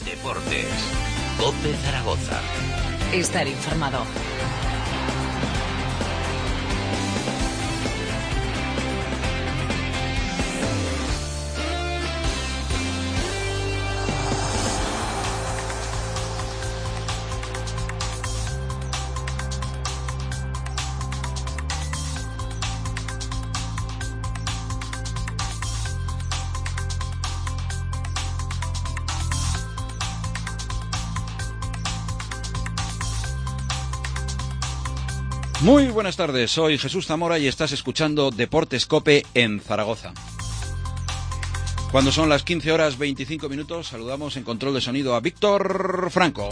Deportes. COPE Zaragoza. Estar informado. Muy buenas tardes, soy Jesús Zamora y estás escuchando Deportes COPE en Zaragoza. Cuando son las 15 horas 25 minutos, saludamos en control de sonido a Víctor Franco.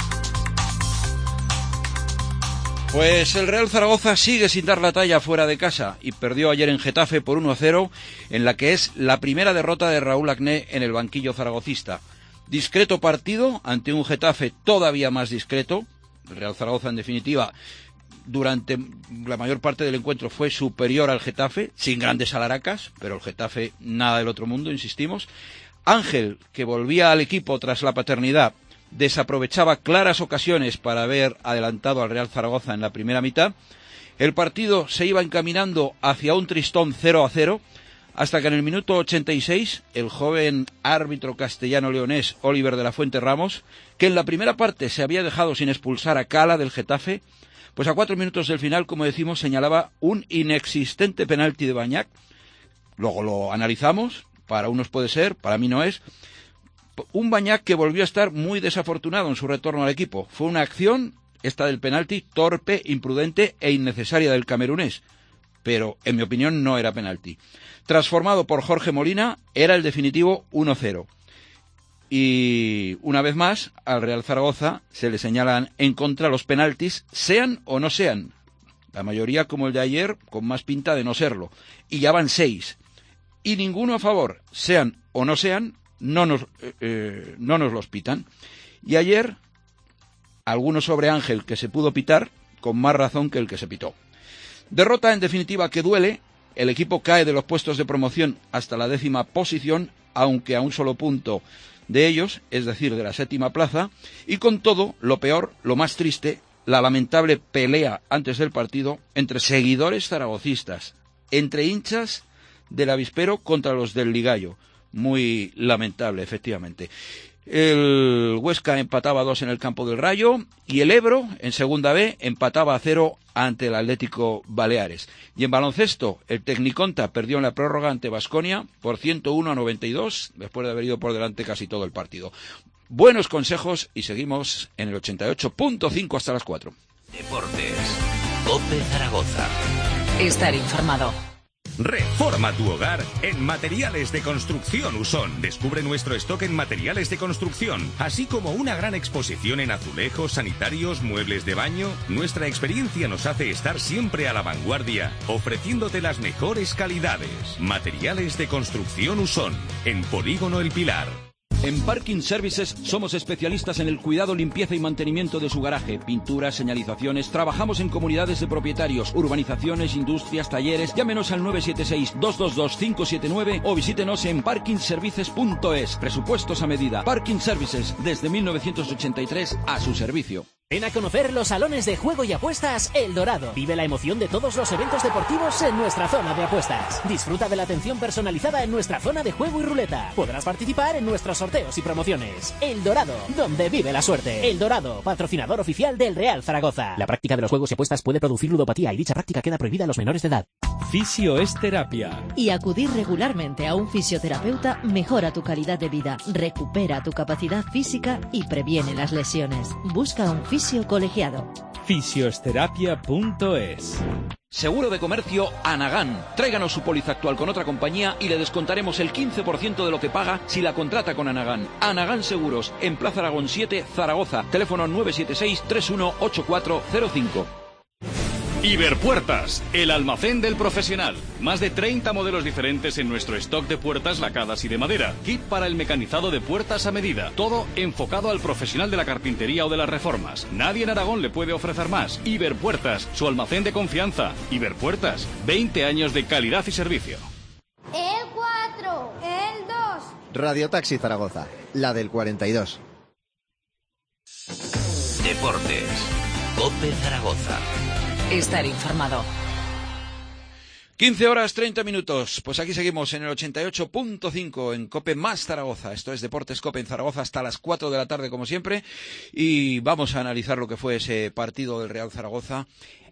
Pues el Real Zaragoza sigue sin dar la talla fuera de casa y perdió ayer en Getafe por 1-0, en la que es la primera derrota de Raúl Agné en el banquillo zaragocista. Discreto partido ante un Getafe todavía más discreto. El Real Zaragoza, en definitiva, durante la mayor parte del encuentro fue superior al Getafe, sin grandes alaracas, pero el Getafe nada del otro mundo, insistimos. Ángel, que volvía al equipo tras la paternidad, desaprovechaba claras ocasiones para haber adelantado al Real Zaragoza en la primera mitad. El partido se iba encaminando hacia un tristón 0-0, hasta que en el minuto 86, el joven árbitro castellano-leonés Oliver de la Fuente Ramos, que en la primera parte se había dejado sin expulsar a Cala del Getafe, pues a 4 minutos del final, como decimos, señalaba un inexistente penalti de Bañac. Luego lo analizamos, para unos puede ser, para mí no es. Un Bañac que volvió a estar muy desafortunado en su retorno al equipo. Fue una acción, esta del penalti, torpe, imprudente e innecesaria del camerunés. Pero, en mi opinión, no era penalti. Transformado por Jorge Molina, era el definitivo 1-0. Y una vez más, al Real Zaragoza se le señalan en contra los penaltis, sean o no sean. La mayoría, como el de ayer, con más pinta de no serlo. Y ya van 6. Y ninguno a favor, sean o no sean, no nos los pitan. Y ayer, algunos sobre Ángel que se pudo pitar, con más razón que el que se pitó. Derrota, en definitiva, que duele. El equipo cae de los puestos de promoción hasta la 10ª posición, aunque a un solo punto de ellos, es decir, de la 7ª plaza, y con todo, lo peor, lo más triste, la lamentable pelea antes del partido entre seguidores zaragocistas, entre hinchas del avispero contra los del Ligallo. Muy lamentable, efectivamente. El Huesca empataba 2 en el campo del Rayo y el Ebro, en segunda B, empataba 0 ante el Atlético Baleares. Y en baloncesto, el Tecniconta perdió en la prórroga ante Baskonia por 101-92, después de haber ido por delante casi todo el partido. Buenos consejos y seguimos en el 88.5 hasta las 4. Deportes. COPE Zaragoza. Estar informado. Reforma tu hogar en Materiales de Construcción Usón. Descubre nuestro stock en materiales de construcción, así como una gran exposición en azulejos, sanitarios, muebles de baño. Nuestra experiencia nos hace estar siempre a la vanguardia, ofreciéndote las mejores calidades. Materiales de Construcción Usón, en Polígono El Pilar. En Parking Services somos especialistas en el cuidado, limpieza y mantenimiento de su garaje, pinturas, señalizaciones. Trabajamos en comunidades de propietarios, urbanizaciones, industrias, talleres. Llámenos al 976-222-579 o visítenos en parkingservices.es. Presupuestos a medida. Parking Services, desde 1983 a su servicio. Ven a conocer los salones de juego y apuestas El Dorado. Vive la emoción de todos los eventos deportivos en nuestra zona de apuestas. Disfruta de la atención personalizada en nuestra zona de juego y ruleta. Podrás participar en nuestros sorteos y promociones. El Dorado, donde vive la suerte. El Dorado, patrocinador oficial del Real Zaragoza. La práctica de los juegos y apuestas puede producir ludopatía y dicha práctica queda prohibida a los menores de edad. Fisio es terapia. Y acudir regularmente a un fisioterapeuta mejora tu calidad de vida, recupera tu capacidad física y previene las lesiones. Busca un fisio colegiado. Fisioterapia.es. Seguro de comercio Anagán. Tráiganos su póliza actual con otra compañía y le descontaremos el 15% de lo que paga si la contrata con Anagán. Anagán Seguros, en Plaza Aragón 7, Zaragoza. Teléfono 976-318405. Iberpuertas, el almacén del profesional. Más de 30 modelos diferentes en nuestro stock de puertas lacadas y de madera. Kit para el mecanizado de puertas a medida. Todo enfocado al profesional de la carpintería o de las reformas. Nadie en Aragón le puede ofrecer más. Iberpuertas, su almacén de confianza. Iberpuertas, 20 años de calidad y servicio. El 4, el 2. Radio Taxi Zaragoza, la del 42. Deportes. COPE Zaragoza. Estar informado. 15 horas 30 minutos. Pues aquí seguimos en el 88.5 en COPE más Zaragoza. Esto es Deportes COPE en Zaragoza hasta las 4 de la tarde como siempre. Y vamos a analizar lo que fue ese partido del Real Zaragoza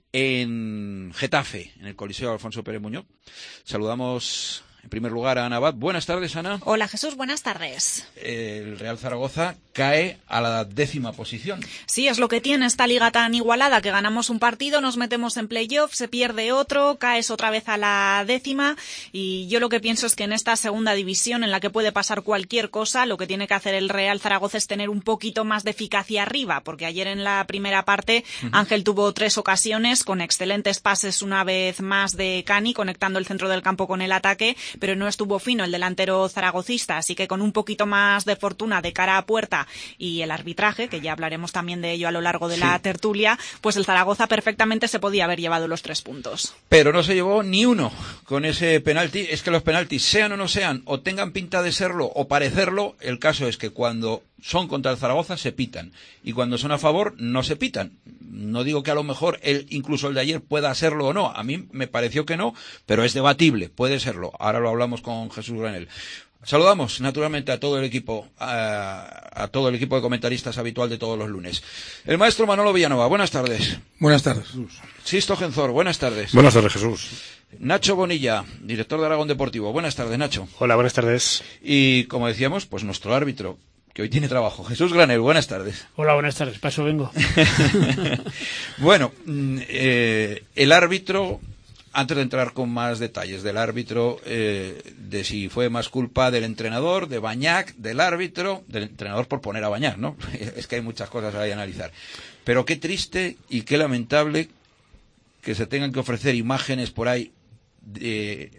en Getafe, en el Coliseo Alfonso Pérez Muñoz. Saludamos en primer lugar a Ana Abad. Buenas tardes, Ana. Hola, Jesús, buenas tardes. El Real Zaragoza cae a la 10ª posición. Sí, es lo que tiene esta liga tan igualada, que ganamos un partido, nos metemos en playoff, se pierde otro, caes otra vez a la 10ª, y yo lo que pienso es que en esta segunda división, en la que puede pasar cualquier cosa, lo que tiene que hacer el Real Zaragoza es tener un poquito más de eficacia arriba, porque ayer en la primera parte Ángel tuvo 3 ocasiones con excelentes pases una vez más de Cani, conectando el centro del campo con el ataque, pero no estuvo fino el delantero zaragocista, así que con un poquito más de fortuna de cara a puerta y el arbitraje, que ya hablaremos también de ello a lo largo de la tertulia, pues el Zaragoza perfectamente se podía haber llevado los 3 puntos. Pero no se llevó ni uno con ese penalti. Es que los penaltis, sean o no sean, o tengan pinta de serlo o parecerlo, el caso es que cuando son contra el Zaragoza se pitan, y cuando son a favor no se pitan. No digo que a lo mejor incluso el de ayer pueda serlo o no, a mí me pareció que no, pero es debatible, puede serlo. Ahora lo hablamos con Jesús Granel. Saludamos naturalmente a todo el equipo, a todo el equipo de comentaristas habitual de todos los lunes. El maestro Manolo Villanova, buenas tardes. Buenas tardes. Sisto Genzor, buenas tardes. Buenas tardes, Jesús. Nacho Bonilla, director de Aragón Deportivo, buenas tardes, Nacho. Hola, buenas tardes. Y como decíamos, pues nuestro árbitro, que hoy tiene trabajo, Jesús Granel, buenas tardes. Hola, buenas tardes, para eso vengo. Bueno, el árbitro, antes de entrar con más detalles del árbitro, de si fue más culpa del entrenador, de Bañac, del árbitro, del entrenador por poner a Bañac, ¿no? Es que hay muchas cosas ahí a analizar. Pero qué triste y qué lamentable que se tengan que ofrecer imágenes por ahí de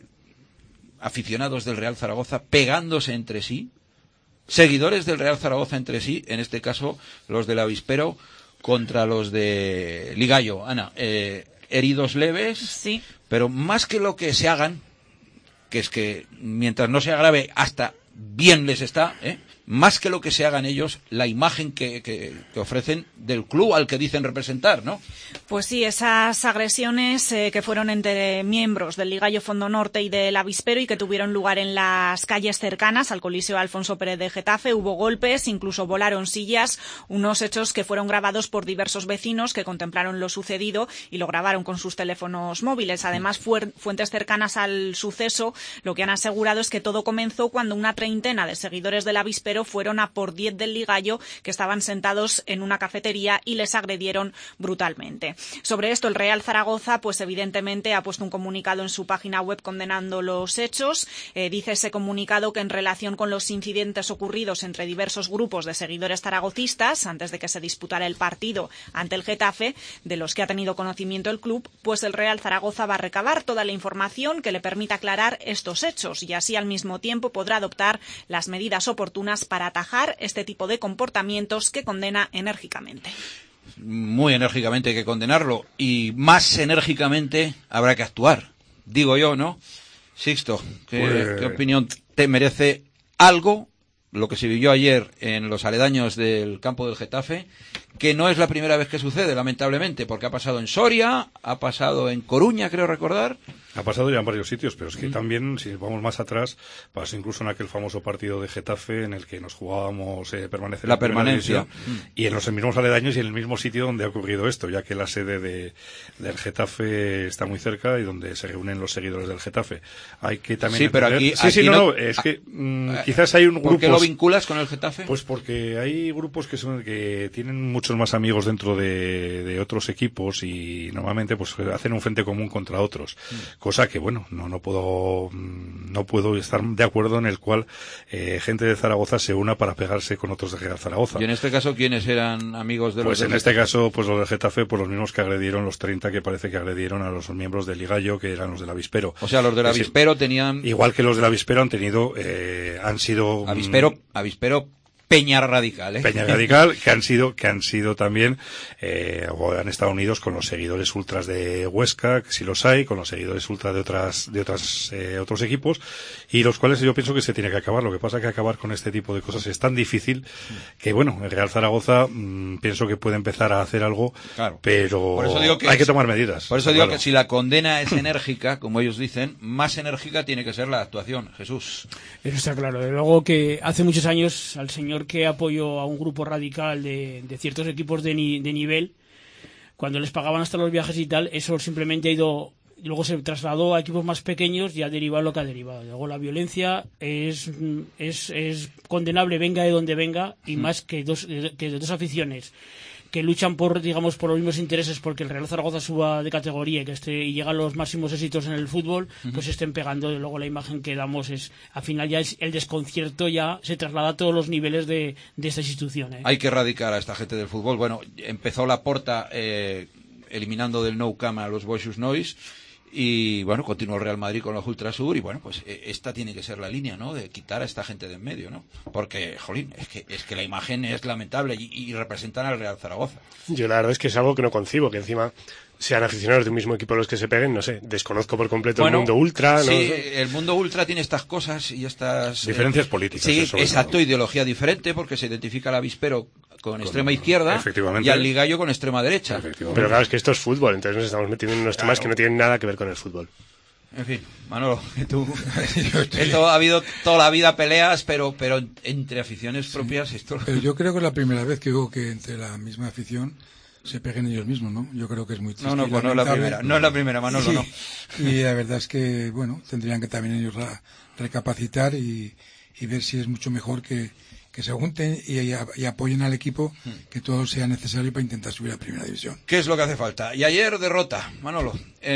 aficionados del Real Zaragoza pegándose entre sí, seguidores del Real Zaragoza entre sí, en este caso los del Avispero contra los de Ligallo. Ana, heridos leves, sí, pero más que lo que se hagan, que es que mientras no sea grave hasta bien les está, más que lo que se hagan ellos, la imagen que ofrecen del club al que dicen representar, ¿no? Pues sí, esas agresiones que fueron entre miembros del Ligallo Fondo Norte y del Avispero y que tuvieron lugar en las calles cercanas al Coliseo Alfonso Pérez de Getafe. Hubo golpes, incluso volaron sillas, unos hechos que fueron grabados por diversos vecinos que contemplaron lo sucedido y lo grabaron con sus teléfonos móviles. Además, fuentes cercanas al suceso lo que han asegurado es que todo comenzó cuando una treintena de seguidores del Avispero fueron a por 10 del Ligallo que estaban sentados en una cafetería y les agredieron brutalmente. Sobre esto el Real Zaragoza pues evidentemente ha puesto un comunicado en su página web condenando los hechos. Dice ese comunicado que en relación con los incidentes ocurridos entre diversos grupos de seguidores zaragocistas antes de que se disputara el partido ante el Getafe, de los que ha tenido conocimiento el club, pues el Real Zaragoza va a recabar toda la información que le permita aclarar estos hechos y así al mismo tiempo podrá adoptar las medidas oportunas para atajar este tipo de comportamientos que condena enérgicamente. Muy enérgicamente hay que condenarlo y más enérgicamente habrá que actuar, digo yo, ¿no? Sixto, ¿qué opinión te merece algo, lo que se vivió ayer en los aledaños del campo del Getafe, que no es la primera vez que sucede, lamentablemente, porque ha pasado en Soria, ha pasado en Coruña, creo recordar. Ha pasado ya en varios sitios, pero es que también, si vamos más atrás, pasó incluso en aquel famoso partido de Getafe en el que nos jugábamos permanecer en la permanencia. Y en los mismos aledaños y en el mismo sitio donde ha ocurrido esto, ya que la sede del Getafe está muy cerca y donde se reúnen los seguidores del Getafe. Hay que también... Sí, pero aquí es que quizás hay un grupo... ¿Por qué lo vinculas con el Getafe? Pues porque hay grupos que tienen muchos más amigos dentro de otros equipos y normalmente pues hacen un frente común contra otros. Cosa que, bueno, no puedo estar de acuerdo en el cual gente de Zaragoza se una para pegarse con otros de Zaragoza. ¿Y en este caso quiénes eran amigos de los Pues en este caso, pues los del Getafe, pues los mismos que agredieron, los 30 que parece que agredieron a los miembros del Ligallo, que eran los del Avispero. O sea, los del Avispero tenían... Igual que los del Avispero han sido... Avispero Peña Radical, Peña Radical, que han sido también, o han estado unidos con los seguidores ultras de Huesca, que sí los hay, con los seguidores ultras de otros equipos, y los cuales yo pienso que se tiene que acabar. Lo que pasa es que acabar con este tipo de cosas es tan difícil que, bueno, el Real Zaragoza pienso que puede empezar a hacer algo, claro, pero por eso digo que hay que tomar medidas. Por eso digo que si la condena es enérgica, como ellos dicen, más enérgica tiene que ser la actuación. Jesús. Eso está claro. De luego que hace muchos años al señor que apoyó a un grupo radical de ciertos equipos de nivel, cuando les pagaban hasta los viajes y tal, eso simplemente ha ido, luego se trasladó a equipos más pequeños y ha derivado lo que ha derivado. Luego la violencia es condenable, venga de donde venga, y más que de dos aficiones que luchan por los mismos intereses porque el Real Zaragoza suba de categoría y llega a los máximos éxitos en el fútbol, pues estén pegando. Luego la imagen que damos es, al final ya el desconcierto ya se traslada a todos los niveles de esta institución. Hay que erradicar a esta gente del fútbol. Bueno, empezó Laporta eliminando del Nou Camp a los Boixos Nois. Y bueno, continuó el Real Madrid con los Ultrasur y bueno, pues esta tiene que ser la línea, ¿no? De quitar a esta gente de en medio, ¿no? Porque, jolín, es que la imagen es lamentable y representan al Real Zaragoza. Yo la verdad es que es algo que no concibo, que encima sean aficionados de un mismo equipo los que se peguen, no sé, desconozco por completo el mundo ultra. Sí, ¿no? El mundo ultra tiene estas cosas y estas... diferencias políticas. Sí, exacto, ideología diferente porque se identifica al avispero con extrema izquierda y al ligallo con extrema derecha. Pero claro, es que esto es fútbol, entonces nos estamos metiendo en unos temas que no tienen nada que ver con el fútbol. En fin, Manolo, tú... Esto ha habido toda la vida peleas, pero entre aficiones propias... Esto... Pero yo creo que es la primera vez que veo que entre la misma afición se peguen ellos mismos, ¿no? Yo creo que es muy triste. No, pues no es la primera, Manolo, sí. No. Y la verdad es que, bueno, tendrían que también ellos recapacitar y ver si es mucho mejor que se junten y apoyen al equipo, que todo sea necesario para intentar subir a Primera División. ¿Qué es lo que hace falta? Y ayer derrota, Manolo.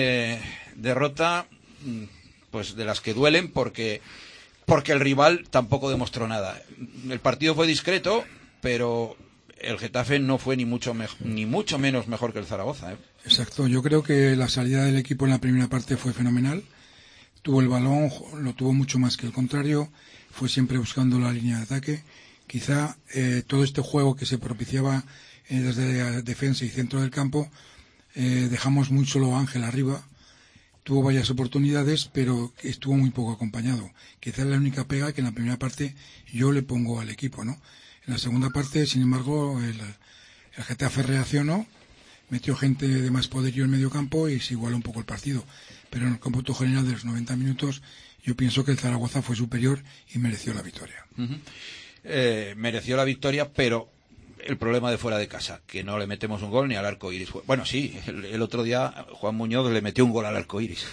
Derrota, pues de las que duelen porque el rival tampoco demostró nada. El partido fue discreto, pero el Getafe no fue ni mucho menos mejor que el Zaragoza. Exacto, yo creo que la salida del equipo en la primera parte fue fenomenal. Tuvo el balón, lo tuvo mucho más que el contrario, fue siempre buscando la línea de ataque. Quizá todo este juego que se propiciaba desde la defensa y centro del campo, dejamos muy solo a Ángel arriba. Tuvo varias oportunidades, pero estuvo muy poco acompañado. Quizá es la única pega que en la primera parte yo le pongo al equipo, ¿no? En la segunda parte, sin embargo, el Getafe reaccionó, metió gente de más poderío en medio campo y se igualó un poco el partido. Pero en el cómputo general de los 90 minutos, yo pienso que el Zaragoza fue superior y mereció la victoria. Mereció la victoria, pero el problema de fuera de casa, que no le metemos un gol ni al arco iris. Bueno, sí, el otro día Juan Muñoz le metió un gol al arco iris.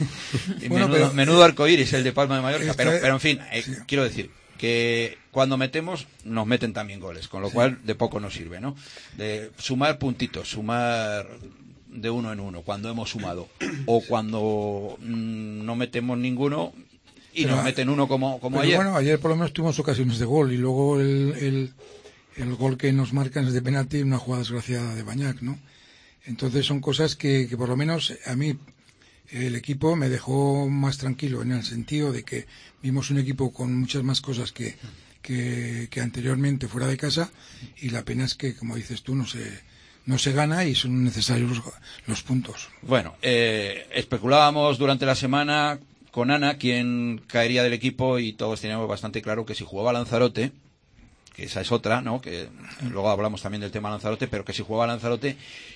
Menudo arco iris, el de Palma de Mallorca. Pero en fin, sí. Quiero decir que cuando metemos, nos meten también goles, con lo cual de poco nos sirve, ¿no? De sumar puntitos, sumar de uno en uno, cuando hemos sumado, o cuando no metemos ninguno y nos meten uno como ayer. Bueno, ayer por lo menos tuvimos ocasiones de gol y luego el gol que nos marcan es de penalti, una jugada desgraciada de Bañac, ¿no? Entonces son cosas que por lo menos a mí el equipo me dejó más tranquilo, en el sentido de que vimos un equipo con muchas más cosas que anteriormente fuera de casa, y la pena es que, como dices tú, no se gana y son necesarios los puntos. Bueno, especulábamos durante la semana con Ana quién caería del equipo y todos teníamos bastante claro que si jugaba Lanzarote, que esa es otra, ¿no? Que luego hablamos también del tema Lanzarote, pero que si jugaba Lanzarote,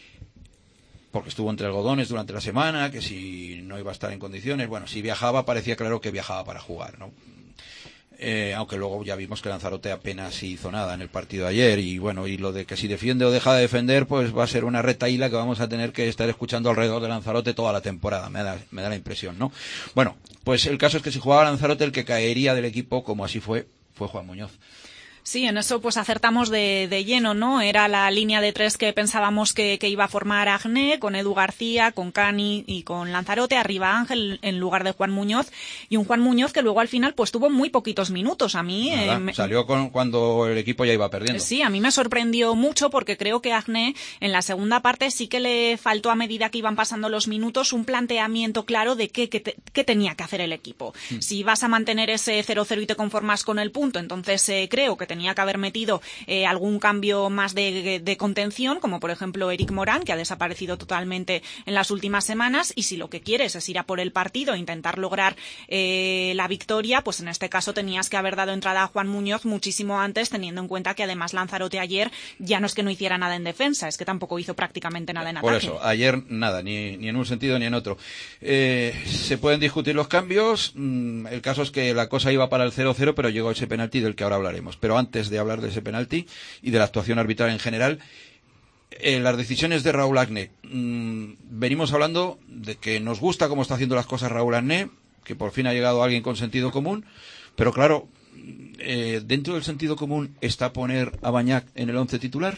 porque estuvo entre algodones durante la semana, que si no iba a estar en condiciones, bueno, si viajaba parecía claro que viajaba para jugar, ¿no? Aunque luego ya vimos que Lanzarote apenas hizo nada en el partido de ayer, y bueno, y lo de que si defiende o deja de defender, pues va a ser una retahíla que vamos a tener que estar escuchando alrededor de Lanzarote toda la temporada, me da la impresión, ¿no? Bueno, pues el caso es que si jugaba Lanzarote, el que caería del equipo, como así fue Juan Muñoz. Sí, en eso pues acertamos de lleno, ¿no? Era la línea de tres que pensábamos que iba a formar Agné, con Edu García, con Cani y con Lanzarote, arriba Ángel en lugar de Juan Muñoz, y un Juan Muñoz que luego al final pues tuvo muy poquitos minutos. A mí salió cuando el equipo ya iba perdiendo. Sí, a mí me sorprendió mucho porque creo que Agné en la segunda parte sí que le faltó, a medida que iban pasando los minutos, un planteamiento claro de qué tenía que hacer el equipo. Si vas a mantener ese 0-0 y te conformas con el punto, entonces creo que tenía que haber metido algún cambio más de contención, como por ejemplo Eric Morán, que ha desaparecido totalmente en las últimas semanas, y si lo que quieres es ir a por el partido e intentar lograr la victoria, pues en este caso tenías que haber dado entrada a Juan Muñoz muchísimo antes, teniendo en cuenta que además Lanzarote ayer ya no es que no hiciera nada en defensa, es que tampoco hizo prácticamente nada en ataque. Por eso, ayer nada, ni en un sentido ni en otro. Se pueden discutir los cambios, el caso es que la cosa iba para el 0-0, pero llegó ese penalti del que ahora hablaremos. Pero antes de hablar de ese penalti y de la actuación arbitral en general, las decisiones de Raúl Agné. Venimos hablando de que nos gusta cómo está haciendo las cosas Raúl Agné, que por fin ha llegado alguien con sentido común, pero claro, dentro del sentido común está poner a Bañac en el 11 titular.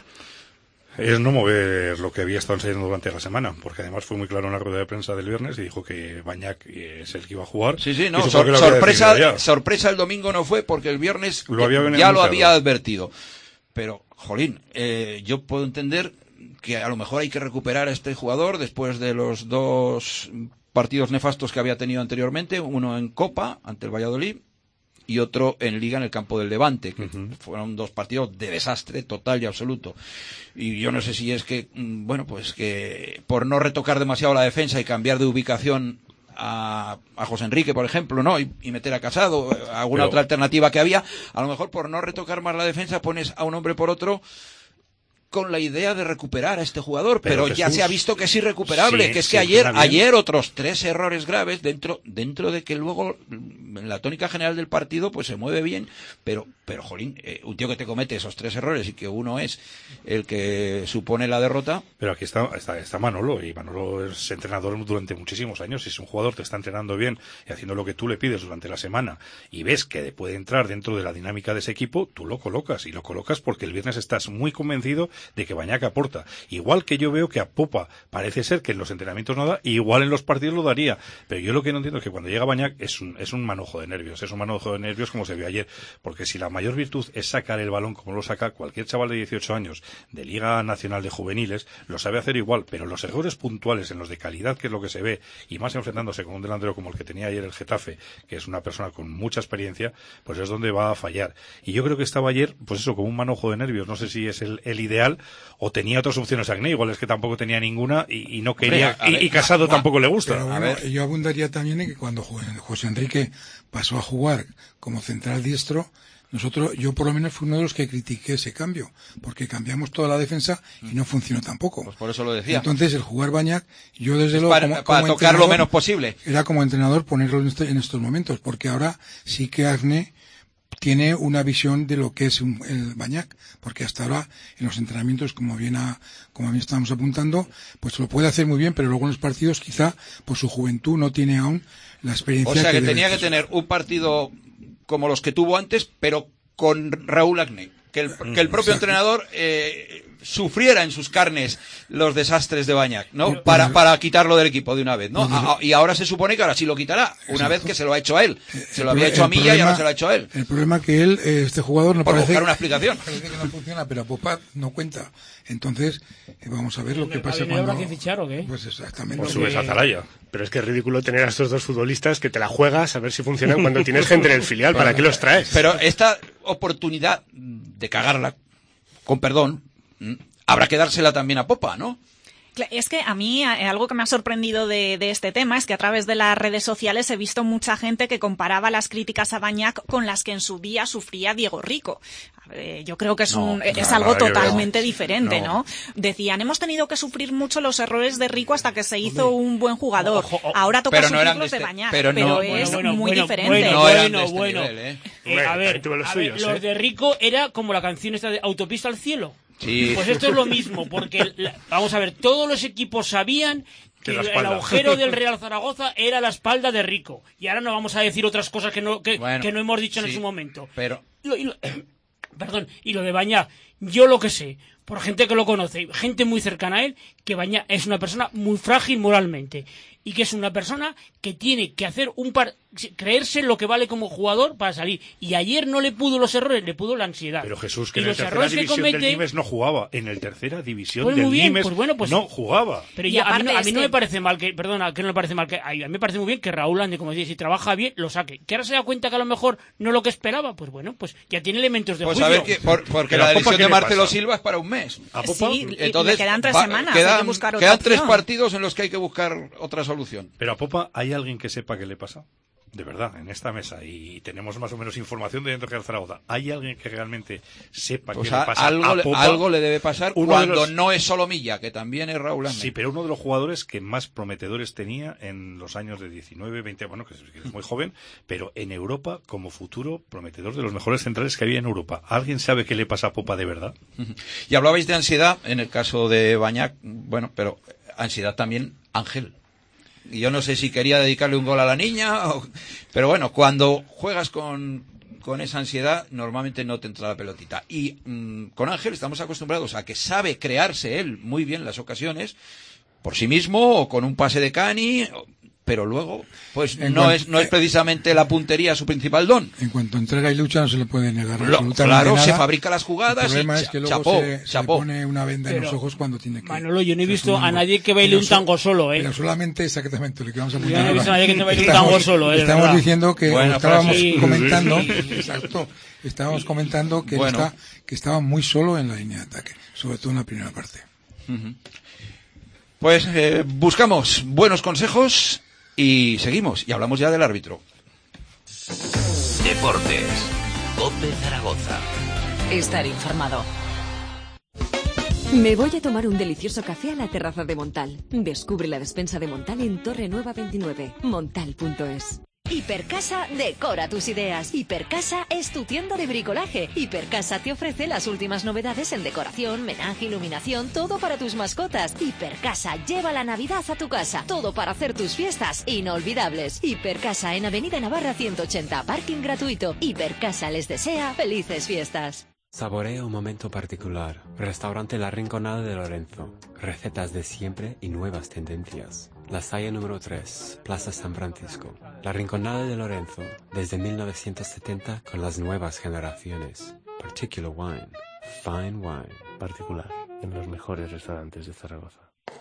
Es no mover lo que había estado enseñando durante la semana, porque además fue muy claro en la rueda de prensa del viernes y dijo que Bañac es el que iba a jugar. Sí, no, sorpresa el domingo no fue, porque el viernes ya lo había advertido. Pero, jolín, yo puedo entender que a lo mejor hay que recuperar a este jugador después de los 2 partidos nefastos que había tenido anteriormente, uno en Copa ante el Valladolid y otro en Liga en el campo del Levante, que fueron 2 partidos de desastre total y absoluto. Y yo no sé si es que, bueno, pues que por no retocar demasiado la defensa y cambiar de ubicación a José Enrique, por ejemplo, ¿no? Y meter a Casado, alguna otra alternativa que había, a lo mejor por no retocar más la defensa pones a un hombre por otro con la idea de recuperar a este jugador, pero Jesús, ya se ha visto que es irrecuperable, que es que ayer otros 3 errores graves dentro de que luego en la tónica general del partido pues se mueve bien, pero jolín, un tío que te comete esos 3 errores y que uno es el que supone la derrota. Pero aquí está Manolo, y Manolo es entrenador durante muchísimos años, y si un jugador te está entrenando bien y haciendo lo que tú le pides durante la semana y ves que puede entrar dentro de la dinámica de ese equipo, tú lo colocas, y lo colocas porque el viernes estás muy convencido de que Bañac aporta. Igual que yo veo que a Popa parece ser que en los entrenamientos no da, igual en los partidos lo daría. Pero yo lo que no entiendo es que cuando llega Bañac es un manojo de nervios. Es un manojo de nervios como se vio ayer. Porque si la mayor virtud es sacar el balón como lo saca cualquier chaval de 18 años de Liga Nacional de Juveniles, lo sabe hacer igual. Pero los errores puntuales en los de calidad, que es lo que se ve, y más enfrentándose con un delantero como el que tenía ayer el Getafe, que es una persona con mucha experiencia, pues es donde va a fallar. Y yo creo que estaba ayer, pues eso, como un manojo de nervios. No sé si es el ideal, o tenía otras opciones Agné, igual es que tampoco tenía ninguna y no quería, y Casado tampoco le gusta. Pero bueno, yo abundaría también en que cuando José Enrique pasó a jugar como central diestro, yo por lo menos fui uno de los que critiqué ese cambio, porque cambiamos toda la defensa y no funcionó tampoco. Pues por eso lo decía. Entonces el jugar Bañac, yo desde luego para tocar lo menos posible. Era como entrenador ponerlo en estos momentos, porque ahora sí que Agné tiene una visión de lo que es el Bañac, porque hasta ahora en los entrenamientos, como bien estamos apuntando, pues lo puede hacer muy bien, pero luego en los partidos quizá por su juventud no tiene aún la experiencia. O sea que tenía que tener un partido como los que tuvo antes, pero con Raúl Agné, que el propio entrenador sufriera en sus carnes los desastres de Bañac, ¿no? Para quitarlo del equipo de una vez, ¿no? Y ahora se supone que ahora sí lo quitará, una vez que se lo ha hecho a él. Se lo había hecho a Milla y ahora se lo ha hecho a él. El problema es que este jugador no parece... Por buscar una explicación. Parece que no funciona, pero Popa no cuenta. Entonces, vamos a ver lo que pasa cuando... ¿Habrá que fichar o qué? Pues exactamente. Pues subes a Atalaya. Pero es que es ridículo tener a estos 2 futbolistas que te la juegas a ver si funcionan cuando tienes gente en el filial. ¿Para qué los traes? Pero esta oportunidad de cagarla, con perdón, habrá que dársela también a Popa, ¿no? Es que a mí algo que me ha sorprendido de este tema es que a través de las redes sociales he visto mucha gente que comparaba las críticas a Bañac con las que en su día sufría Diego Rico. Yo creo que es algo totalmente diferente, ¿no? Decían, hemos tenido que sufrir mucho los errores de Rico hasta que se hizo un buen jugador. Ahora toca sufrir los de Bañac, pero es muy diferente. Bueno. A ver, los de Rico era como la canción esta de Autopista al Cielo. Sí. Pues esto es lo mismo, porque vamos a ver, todos los equipos sabían que el agujero del Real Zaragoza era la espalda de Rico. Y ahora no vamos a decir otras cosas que no hemos dicho en su momento. Pero... Perdón, y lo de Bañac, yo lo que sé, por gente que lo conoce, gente muy cercana a él, que Bañá es una persona muy frágil moralmente y que es una persona que tiene que hacer creerse lo que vale como jugador para salir. Y ayer no le pudo los errores, le pudo la ansiedad. Pero Jesús, que en la tercera división del Nimes no jugaba. En el tercera división del Nimes no jugaba. Pero a mí no me parece mal que, perdona, que no me parece mal que, a mí me parece muy bien que Raúl Ande, como dice, si trabaja bien, lo saque. Que ahora se da cuenta que a lo mejor no lo que esperaba, pues bueno, pues ya tiene elementos de juicio. A ver, porque la decisión de Marcelo Silva es para un mes. ¿A Popa? Sí, entonces, le quedan 3 semanas, hay que buscar otra quedan opción. 3 partidos en los que hay que buscar otra solución. Pero a Popa, ¿hay alguien que sepa qué le pasa? De verdad, en esta mesa, y tenemos más o menos información de dentro de Zaragoza, ¿hay alguien que realmente sepa qué le pasa a Popa? Algo le debe pasar cuando no es solo Milla, que también es Raúl Ande. Sí, pero uno de los jugadores que más prometedores tenía en los años de 19, 20, bueno, que es muy joven, pero en Europa, como futuro prometedor de los mejores centrales que había en Europa. ¿Alguien sabe qué le pasa a Popa de verdad? Y hablabais de ansiedad, en el caso de Bañá, bueno, pero ansiedad también Ángel. Y yo no sé si quería dedicarle un gol a la niña, pero bueno, cuando juegas con esa ansiedad, normalmente no te entra la pelotita. Y con Ángel estamos acostumbrados a que sabe crearse él muy bien las ocasiones, por sí mismo, o con un pase de Cani, pero luego, pues no es precisamente la puntería su principal don. En cuanto a entrega y lucha no se le puede negar absolutamente claro, nada. Se fabrica las jugadas. El problema es que luego se pone una venda en los ojos cuando tiene que... Manolo, yo no he visto a nadie que baile un tango solo, Pero solamente exactamente lo que vamos a poner. Yo no he visto a nadie que baile un tango solo, Estamos diciendo que estábamos comentando, exacto, estábamos comentando que que estaba muy solo en la línea de ataque, sobre todo en la primera parte. Pues buscamos buenos consejos y seguimos, y hablamos ya del árbitro. Deportes. COPE Zaragoza. Estar informado. Me voy a tomar un delicioso café a la terraza de Montal. Descubre la despensa de Montal en Torre Nueva 29. Montal.es. Hipercasa decora tus ideas. Hipercasa es tu tienda de bricolaje. Hipercasa te ofrece las últimas novedades en decoración, menaje, iluminación, todo para tus mascotas. Hipercasa lleva la Navidad a tu casa. Todo para hacer tus fiestas inolvidables. Hipercasa en Avenida Navarra 180, parking gratuito. Hipercasa les desea felices fiestas. Saborea un momento particular. Restaurante La Rinconada de Lorenzo. Recetas de siempre y nuevas tendencias. La Salle número 3, Plaza San Francisco. La Rinconada de Lorenzo, desde 1970 con las nuevas generaciones. Particular wine. Fine wine. Particular. En los mejores restaurantes de Zaragoza.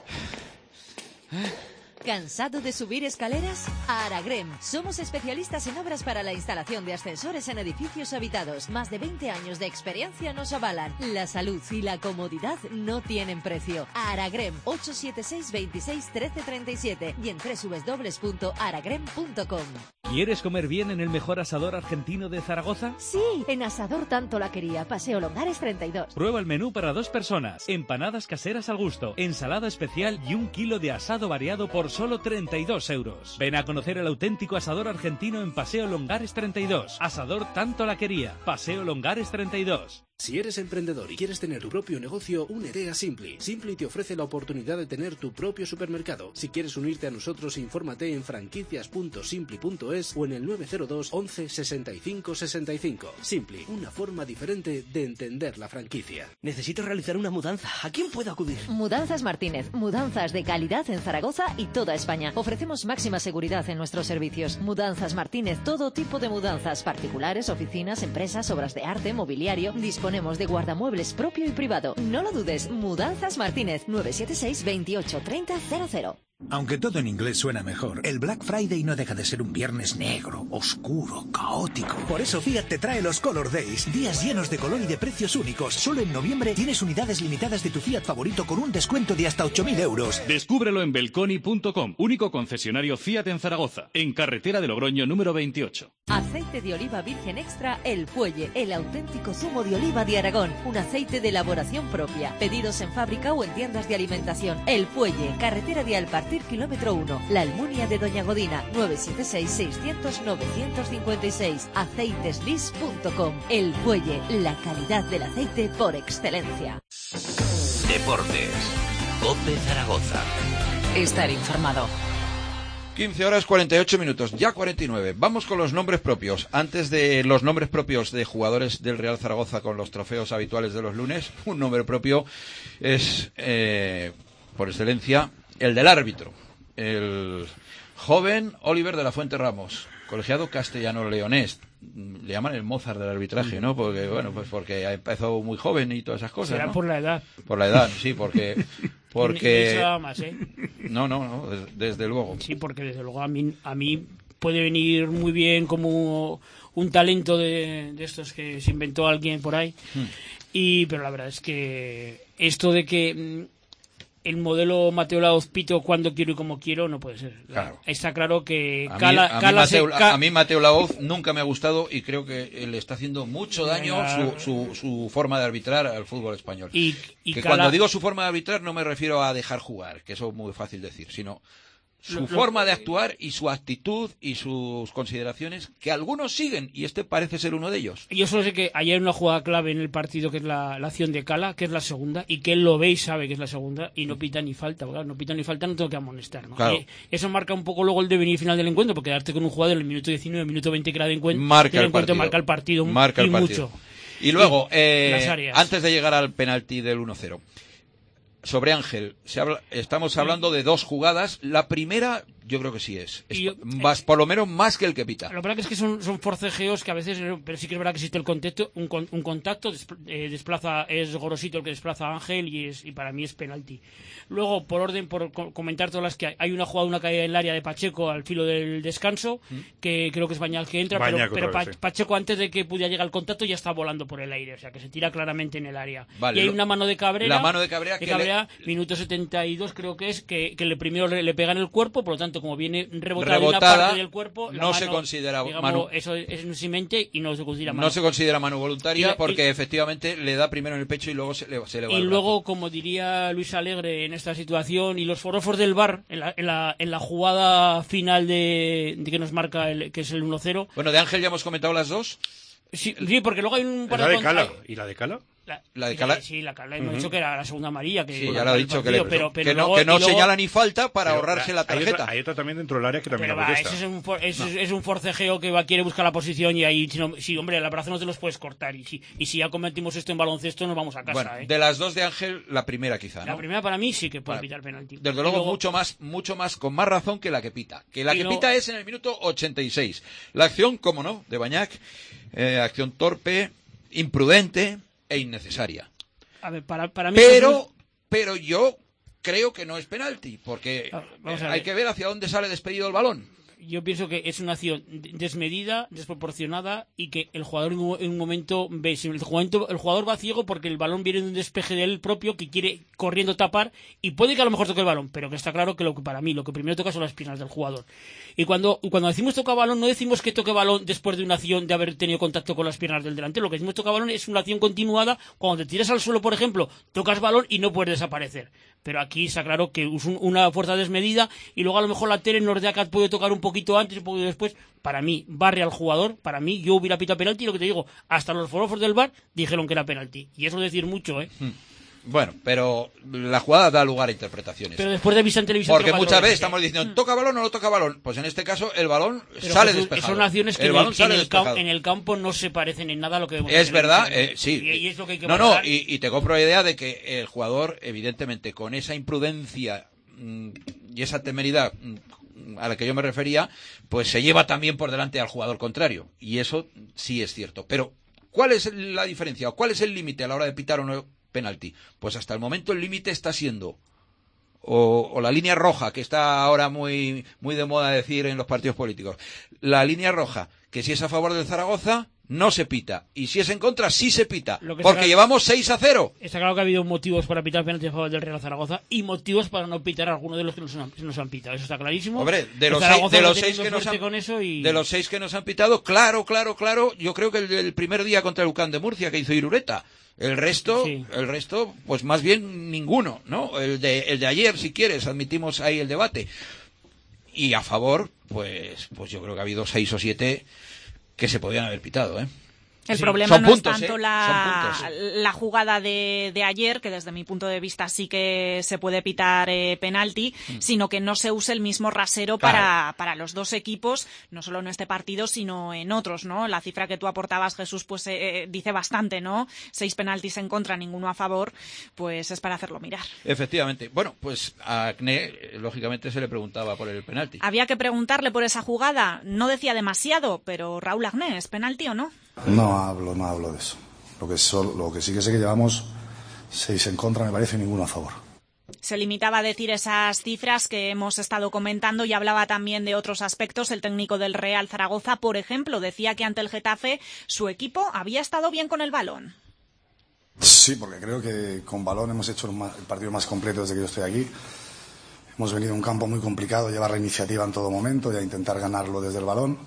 ¿Cansado de subir escaleras? Aragrem. Somos especialistas en obras para la instalación de ascensores en edificios habitados. Más de 20 años de experiencia nos avalan. La salud y la comodidad no tienen precio. Aragrem, 876 26 13 37 y en www.aragrem.com. ¿Quieres comer bien en el mejor asador argentino de Zaragoza? Sí, en Asador Tanto La Quería, Paseo Longares 32. Prueba el menú para 2 personas. Empanadas caseras al gusto, ensalada especial y 1 kilo de asado variado por solo 32 euros. Ven a conocer el auténtico asador argentino en Paseo Longares 32. Asador Tanto La Quería, Paseo Longares 32. Si eres emprendedor y quieres tener tu propio negocio, únete a Simply. Simply te ofrece la oportunidad de tener tu propio supermercado. Si quieres unirte a nosotros, infórmate en franquicias.simply.es o en el 902 11 65 65. Simply, una forma diferente de entender la franquicia. Necesito realizar una mudanza. ¿A quién puedo acudir? Mudanzas Martínez. Mudanzas de calidad en Zaragoza y toda España. Ofrecemos máxima seguridad en nuestros servicios. Mudanzas Martínez. Todo tipo de mudanzas. Particulares, oficinas, empresas, obras de arte, mobiliario. Disponemos de guardamuebles propio y privado. No lo dudes. Mudanzas Martínez. 976 28 30 00. Aunque todo en inglés suena mejor, el Black Friday no deja de ser un viernes negro, oscuro, caótico. Por eso Fiat te trae los Color Days, días llenos de color y de precios únicos. Solo en noviembre tienes unidades limitadas de tu Fiat favorito con un descuento de hasta 8.000 euros. Descúbrelo en belconi.com, único concesionario Fiat en Zaragoza, en carretera de Logroño número 28. Aceite de oliva virgen extra El Fuelle, el auténtico zumo de oliva de Aragón. Un aceite de elaboración propia. Pedidos en fábrica o en tiendas de alimentación. El Fuelle, carretera de Alpartir, kilómetro 1. La Almunia de Doña Godina, 976 600 956. Aceiteslis.com. El Fuelle, la calidad del aceite por excelencia. Deportes. COPE Zaragoza. Estar informado. 15 horas 48 minutos, ya 49. Vamos con los nombres propios. Antes de los nombres propios de jugadores del Real Zaragoza con los trofeos habituales de los lunes, un nombre propio es, por excelencia, el del árbitro. El joven Oliver de la Fuente Ramos, colegiado castellano-leonés. Le llaman el Mozart del arbitraje, ¿no? Porque, bueno, pues porque empezó muy joven y todas esas cosas, será, ¿no? por la edad. Por la edad, sí, porque... Ni nada más, ¿eh? No, desde luego. Sí, porque desde luego a mí puede venir muy bien como un talento de estos que se inventó alguien por ahí. Pero la verdad es que esto de que el modelo Mateo Laoz pito cuando quiero y como quiero no puede ser. Claro. Está claro que a mí Mateo Laoz nunca me ha gustado y creo que le está haciendo mucho daño su forma de arbitrar al fútbol español. Y cuando digo su forma de arbitrar no me refiero a dejar jugar, que eso es muy fácil decir, sino su forma de actuar y su actitud y sus consideraciones, que algunos siguen, y este parece ser uno de ellos. Yo solo sé que ayer hay una jugada clave en el partido, que es la acción de Cala, que es la segunda, y que él lo ve y sabe que es la segunda, y no pita ni falta, ¿verdad? No pita ni falta, no tengo que amonestar, ¿no? Claro. Y eso marca un poco luego el devenir final del encuentro, porque darte con un jugador en el minuto 19, el minuto 20 que era de encuentro, marca el partido mucho. Y luego, las áreas. antes de llegar al penalti del 1-0, sobre Ángel, estamos hablando de dos jugadas. La primera, yo creo que sí es por lo menos más que el que pita. Lo verdad es que son forcejeos que a veces, pero sí que es verdad que existe el contacto, un contacto, desplaza, es Gorosito el que desplaza a Ángel y para mí es penalti. Luego, por orden, por comentar todas las que hay una jugada, una caída en el área de Pacheco al filo del descanso, que creo que es Bañal que entra, pero Pacheco antes de que pudiera llegar al contacto ya está volando por el aire, o sea que se tira claramente en el área. Vale, y hay una mano de Cabrera. La mano de Cabrera, minuto 72 creo que es, que primero le pega en el cuerpo, por lo tanto como viene rebotada en una parte del cuerpo, no se considera mano. Eso es un simente y no se considera mano. No se considera mano voluntaria porque efectivamente le da primero en el pecho y luego se le va y luego, como diría Luis Alegre en esta situación, y los forofos del VAR en la jugada final de que nos marca que es el 1-0. Bueno, de Ángel ya hemos comentado las dos. Sí, porque luego hay un par de Cala. ¿Y la de Cala? La de Cala. Sí, la Cala hemos dicho que era la segunda amarilla. Sí, ya lo ha dicho, que no señala ni falta para ahorrarse la tarjeta. Hay otra también dentro del área que también lo protesta. Es un forcejeo que quiere buscar la posición y ahí, sí, hombre, el abrazo no te los puedes cortar. Y si ya cometimos esto en baloncesto, nos vamos a casa. Bueno, de las dos de Ángel, la primera quizá, ¿no? La primera para mí sí que puede pitar penalti. Desde luego, mucho más, con más razón que la que pita. Que la que pita es en el minuto 86. La acción, cómo no, de Bañac, acción torpe, imprudente e innecesaria. A ver, para mí pero yo creo que no es penalti, porque hay que ver hacia dónde sale despedido el balón. Yo pienso que es una acción desmedida, desproporcionada, y que el jugador en un momento ve, si el jugador va ciego porque el balón viene de un despeje de él propio que quiere corriendo tapar, y puede que a lo mejor toque el balón, pero que está claro que para mí lo que primero toca son las piernas del jugador. Y cuando decimos toca balón, no decimos que toque balón después de una acción de haber tenido contacto con las piernas del delantero. Lo que decimos toca balón es una acción continuada. Cuando te tiras al suelo, por ejemplo, tocas balón y no puedes desaparecer. Pero aquí está claro que es una fuerza desmedida, y luego a lo mejor la Tere Nordeacat puede tocar un poquito antes, un poquito después. Para mí, barre al jugador. Para mí, yo hubiera pitado penalti, y lo que te digo, hasta los forofos del VAR dijeron que era penalti. Y eso es decir mucho, ¿eh? Bueno, pero la jugada da lugar a interpretaciones. Pero después de avisar en televisión... Porque muchas veces estamos diciendo, ¿toca balón o no toca balón? Pues en este caso el balón sale despejado. Son acciones que en el campo no se parecen en nada a lo que vemos. Es verdad, sí. Y es lo que hay que y te compro la idea de que el jugador, evidentemente, con esa imprudencia y esa temeridad a la que yo me refería, pues se lleva también por delante al jugador contrario. Y eso sí es cierto. Pero, ¿cuál es la diferencia? ¿O cuál es el límite a la hora de pitar o no penalti? Pues hasta el momento el límite está siendo o la línea roja, que está ahora muy de moda decir en los partidos políticos, la línea roja, que si es a favor del Zaragoza no se pita, y si es en contra sí se pita, porque llevamos 6-0. Está claro que ha habido motivos para pitar penalti a favor del Real Zaragoza y motivos para no pitar a alguno de los que nos han pitado, eso está clarísimo. Hombre, de los 6 que nos han pitado, claro, yo creo que el primer día contra el UCAM de Murcia, que hizo Irureta. El resto, pues más bien ninguno, ¿no? El de ayer, si quieres, admitimos ahí el debate. Y a favor, pues yo creo que ha habido 6 o 7 que se podían haber pitado, ¿eh? El problema no es tanto la jugada de ayer, que desde mi punto de vista sí que se puede pitar penalti, sino que no se use el mismo rasero para los dos equipos, no solo en este partido, sino en otros, ¿no? La cifra que tú aportabas, Jesús, pues dice bastante, ¿no? 6 penaltis en contra, ninguno a favor, pues es para hacerlo mirar. Efectivamente. Bueno, pues a Agné, lógicamente, se le preguntaba por el penalti. Había que preguntarle por esa jugada, no decía demasiado, pero Raúl Agné, ¿es penalti o no? No hablo de eso. Lo que sí que sé que llevamos 6 en contra, me parece, y ninguno a favor. Se limitaba a decir esas cifras que hemos estado comentando y hablaba también de otros aspectos. El técnico del Real Zaragoza, por ejemplo, decía que ante el Getafe su equipo había estado bien con el balón. Sí, porque creo que con balón hemos hecho el partido más completo desde que yo estoy aquí. Hemos venido a un campo muy complicado, llevar la iniciativa en todo momento y a intentar ganarlo desde el balón.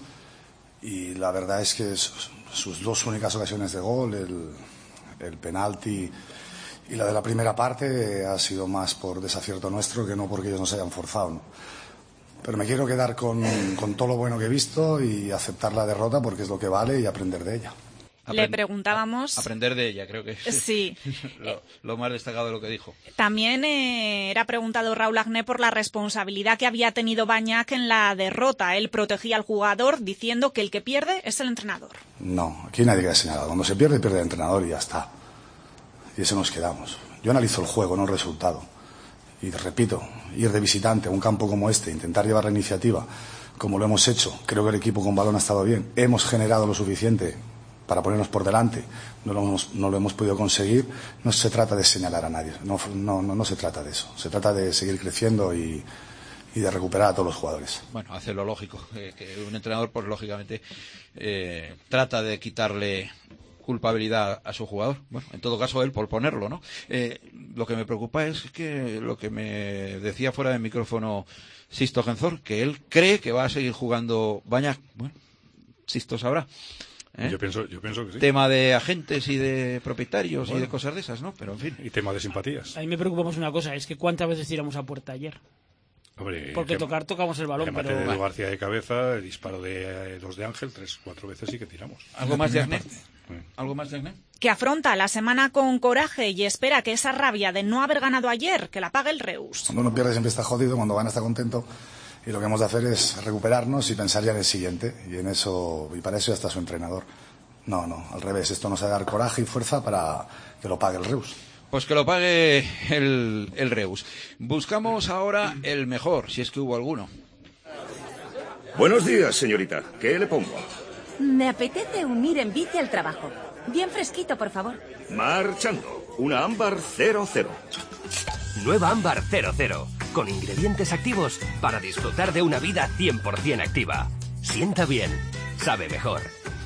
Y la verdad es que sus 2 únicas ocasiones de gol, el penalti y la de la primera parte, ha sido más por desacierto nuestro que no porque ellos nos hayan forzado, ¿no? Pero me quiero quedar con todo lo bueno que he visto y aceptar la derrota porque es lo que vale y aprender de ella. Le preguntábamos... Aprender de ella, creo que es sí. lo más destacado de lo que dijo. También era preguntado Raúl Agné por la responsabilidad que había tenido Bañac en la derrota. Él protegía al jugador diciendo que el que pierde es el entrenador. No, aquí nadie queda señalado. Cuando se pierde, pierde el entrenador y ya está. Y eso nos quedamos. Yo analizo el juego, no el resultado. Y repito, ir de visitante a un campo como este, intentar llevar la iniciativa, como lo hemos hecho. Creo que el equipo con balón ha estado bien. Hemos generado lo suficiente para ponernos por delante, no lo hemos podido conseguir. No se trata de señalar a nadie, no se trata de eso, se trata de seguir creciendo y de recuperar a todos los jugadores. Bueno, hace lo lógico, que un entrenador pues lógicamente trata de quitarle culpabilidad a su jugador, bueno, en todo caso él por ponerlo, ¿no? Lo que me preocupa es que lo que me decía fuera del micrófono Sisto Genzor, que él cree que va a seguir jugando Bañac. Bueno, Sisto sabrá. Yo pienso que sí. Tema de agentes y de propietarios y de cosas de esas, ¿no? Pero en fin. Y tema de simpatías. A mí me preocupa más una cosa, es que cuántas veces tiramos a puerta ayer. Hombre, porque tocamos el balón, pero... de Edu García de cabeza, el disparo de 2 de Ángel, 3-4 veces sí que tiramos. ¿Algo más de Agné? ¿Algo más de Agné? Que afronta la semana con coraje y espera que esa rabia de no haber ganado ayer, que la pague el Reus. Cuando uno pierde siempre está jodido, cuando gana está contento. Y lo que hemos de hacer es recuperarnos y pensar ya en el siguiente. Y para eso ya está su entrenador. No, al revés. Esto nos ha de dar coraje y fuerza para que lo pague el Reus. Pues que lo pague el Reus. Buscamos ahora el mejor, si es que hubo alguno. Buenos días, señorita. ¿Qué le pongo? Me apetece unir en bici al trabajo. Bien fresquito, por favor. Marchando. Una ámbar 00. Nueva ámbar 00. Con ingredientes activos para disfrutar de una vida 100% activa. Sienta bien. Sabe mejor.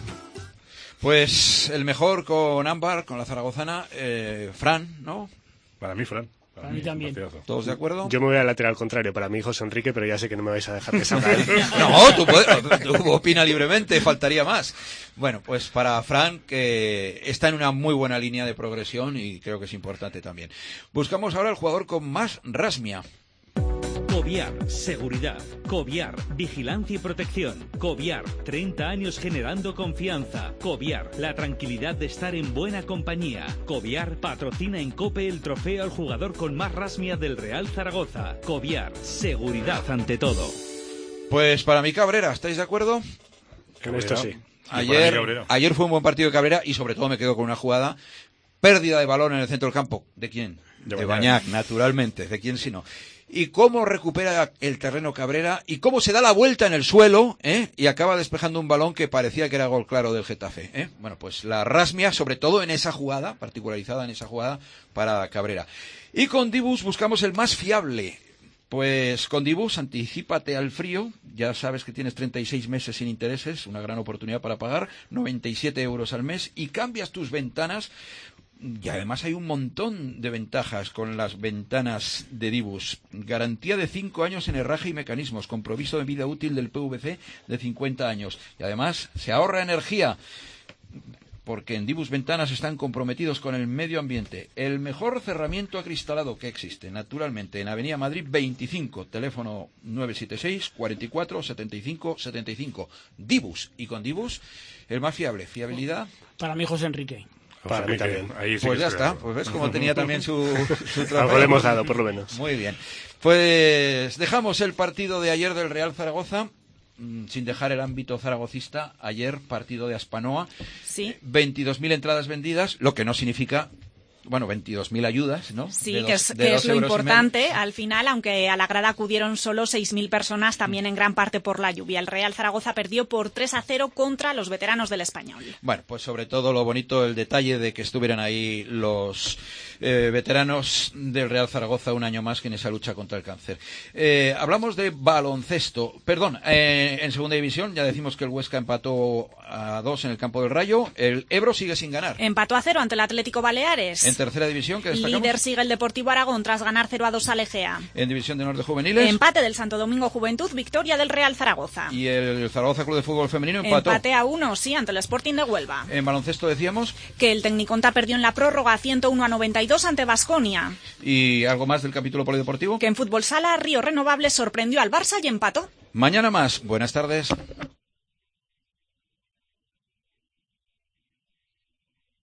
Pues el mejor con ámbar, con la zaragozana, Fran, ¿no? Para mí, Fran. Para mí también. ¿Todos de acuerdo? Yo me voy al lateral contrario. Para mí, José Enrique, pero ya sé que no me vais a dejar que salga él. No, tú opina libremente, faltaría más. Bueno, pues para Fran, que está en una muy buena línea de progresión y creo que es importante también. Buscamos ahora el jugador con más rasmia. Coviar, seguridad. Coviar, vigilancia y protección. Coviar, 30 años generando confianza. Coviar, la tranquilidad de estar en buena compañía. Coviar patrocina en COPE el trofeo al jugador con más rasmia del Real Zaragoza. Coviar, seguridad ante todo. Pues para mí Cabrera, ¿estáis de acuerdo? En esto sí. Ayer fue un buen partido de Cabrera y sobre todo me quedo con una jugada. Pérdida de balón en el centro del campo. ¿De quién? De Bañac, naturalmente. ¿De quién si no? Y cómo recupera el terreno Cabrera y cómo se da la vuelta en el suelo, y acaba despejando un balón que parecía que era gol claro del Getafe, Bueno, pues la rasmia, sobre todo en esa jugada, particularizada en esa jugada para Cabrera. Y con Dibus buscamos el más fiable. Pues con Dibus, anticípate al frío, ya sabes que tienes 36 meses sin intereses, una gran oportunidad para pagar, 97 euros al mes, y cambias tus ventanas. Y además hay un montón de ventajas con las ventanas de Dibus. Garantía de 5 años en herraje y mecanismos, compromiso de vida útil del PVC de 50 años. Y además se ahorra energía. porque en Dibus Ventanas están comprometidos con el medio ambiente. El mejor cerramiento acristalado que existe, naturalmente, en Avenida Madrid 25, teléfono 976 44 75 75. Dibus, y con Dibus, el más fiable. Fiabilidad. Para mí, José Enrique. Para mí también. Ahí sí pues ya está, claro. pues ves como tenía también su trofeo. Algo le hemos dado, por lo menos. Muy bien. Pues dejamos el partido de ayer del Real Zaragoza, sin dejar el ámbito zaragocista. Ayer, partido de Aspanoa. Sí. 22.000 entradas vendidas, lo que no significa... Bueno, 22.000 ayudas, ¿no? Sí, que es lo importante. Al final, aunque a la grada acudieron solo 6.000 personas, también en gran parte por la lluvia. El Real Zaragoza perdió por 3-0 contra los veteranos del Español. Bueno, pues sobre todo lo bonito, el detalle de que estuvieran ahí los veteranos del Real Zaragoza un año más en esa lucha contra el cáncer. Hablamos de baloncesto. Perdón, en segunda división ya decimos que el Huesca empató a 2 en el campo del Rayo. El Ebro sigue sin ganar. Empató a 0 ante el Atlético Baleares. En tercera división, ¿qué destacamos? Líder sigue el Deportivo Aragón tras ganar 0-2 al Egea. En división de honor de juveniles. Empate del Santo Domingo Juventud, victoria del Real Zaragoza. Y el Zaragoza Club de Fútbol Femenino empató. Empate a 1, sí, ante el Sporting de Huelva. En baloncesto decíamos que el Tecniconta perdió en la prórroga 101-92 ante Baskonia. ¿Y algo más del capítulo polideportivo? Que en fútbol sala, Río Renovables sorprendió al Barça y empató. Mañana más. Buenas tardes.